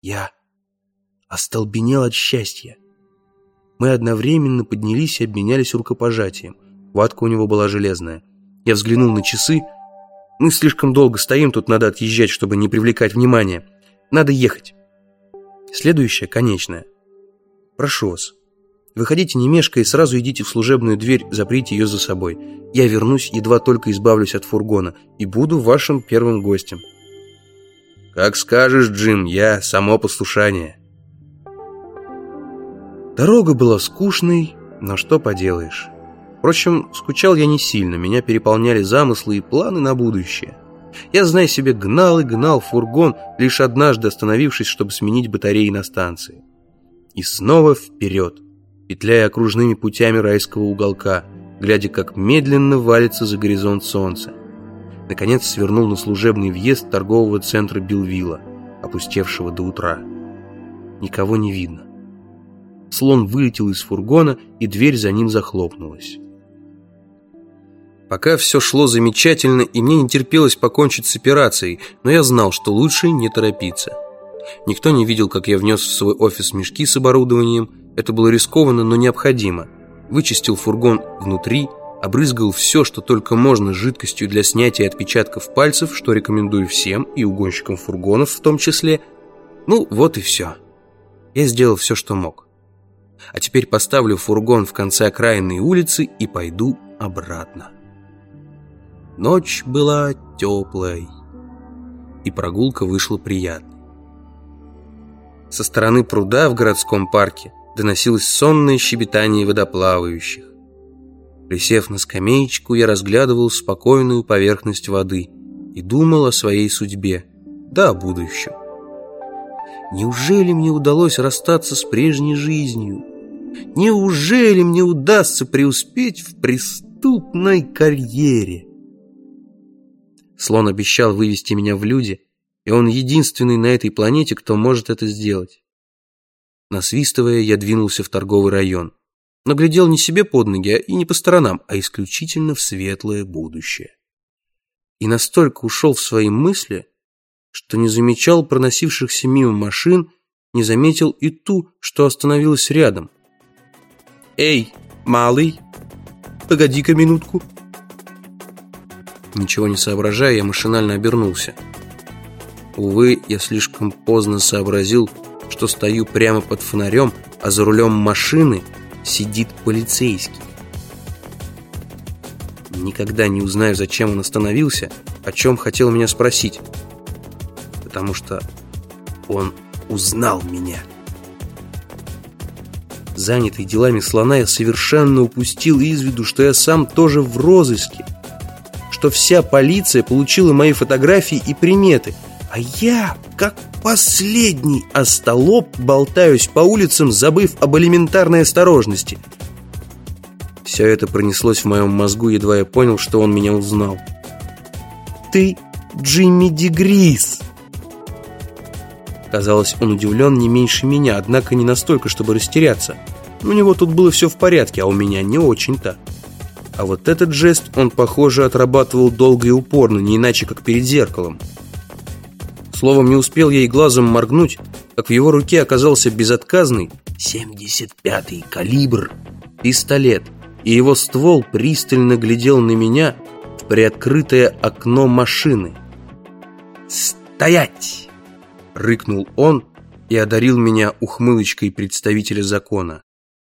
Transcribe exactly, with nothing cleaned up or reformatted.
Я остолбенел от счастья. Мы одновременно поднялись и обменялись рукопожатием. Хватка у него была железная. Я взглянул на часы. Мы слишком долго стоим, тут надо отъезжать, чтобы не привлекать внимания. Надо ехать. Следующая, конечная. Прошу вас, выходите не мешкая и сразу идите в служебную дверь, заприте ее за собой. Я вернусь, едва только избавлюсь от фургона, и буду вашим первым гостем. Как скажешь, Джим, я само послушание. Дорога была скучной, но что поделаешь. Впрочем, скучал я не сильно, меня переполняли замыслы и планы на будущее. Я, зная себе, гнал и гнал фургон, лишь однажды остановившись, чтобы сменить батареи на станции. И снова вперед, петляя окружными путями райского уголка, глядя, как медленно валится за горизонт солнце. Наконец свернул на служебный въезд торгового центра Белвилла, опустевшего до утра. Никого не видно. Слон вылетел из фургона, и дверь за ним захлопнулась. Пока все шло замечательно, и мне не терпелось покончить с операцией, но я знал, что лучше не торопиться. Никто не видел, как я внес в свой офис мешки с оборудованием. Это было рискованно, но необходимо. Вычистил фургон внутри, обрызгал все, что только можно, жидкостью для снятия отпечатков пальцев, что рекомендую всем, и угонщикам фургонов в том числе. Ну, вот и все. Я сделал все, что мог. А теперь поставлю фургон в конце окраинной улицы и пойду обратно. Ночь была теплой, и прогулка вышла приятной. Со стороны пруда в городском парке доносилось сонное щебетание водоплавающих. Присев на скамеечку, я разглядывал спокойную поверхность воды и думал о своей судьбе, да о будущем. Неужели мне удалось расстаться с прежней жизнью? Неужели мне удастся преуспеть в преступной карьере? Слон обещал вывести меня в люди, и он единственный на этой планете, кто может это сделать. Насвистывая, я двинулся в торговый район, но глядел не себе под ноги и не по сторонам, а исключительно в светлое будущее. И настолько ушел в свои мысли, что не замечал проносившихся мимо машин, не заметил и ту, что остановилась рядом. «Эй, малый, погоди-ка минутку». Ничего не соображая, я машинально обернулся. Увы, я слишком поздно сообразил, что стою прямо под фонарем, а за рулем машины сидит полицейский. Никогда не узнаю, зачем он остановился, о чем хотел меня спросить. Потому что он узнал меня. Занятый делами слона, я совершенно упустил из виду, что я сам тоже в розыске, что вся полиция получила мои фотографии и приметы, а я, как последний остолоп, болтаюсь по улицам, забыв об элементарной осторожности. Все это пронеслось в моем мозгу, едва я понял, что он меня узнал. «Ты Джимми Дегрис!» Казалось, он удивлен не меньше меня, однако не настолько, чтобы растеряться. У него тут было все в порядке, а у меня не очень-то. А вот этот жест он, похоже, отрабатывал долго и упорно, не иначе, как перед зеркалом. Словом, не успел я и глазом моргнуть, как в его руке оказался безотказный семьдесят пятый калибр пистолет, и его ствол пристально глядел на меня в приоткрытое окно машины. «Стоять!» — рыкнул он и одарил меня ухмылочкой представителя закона.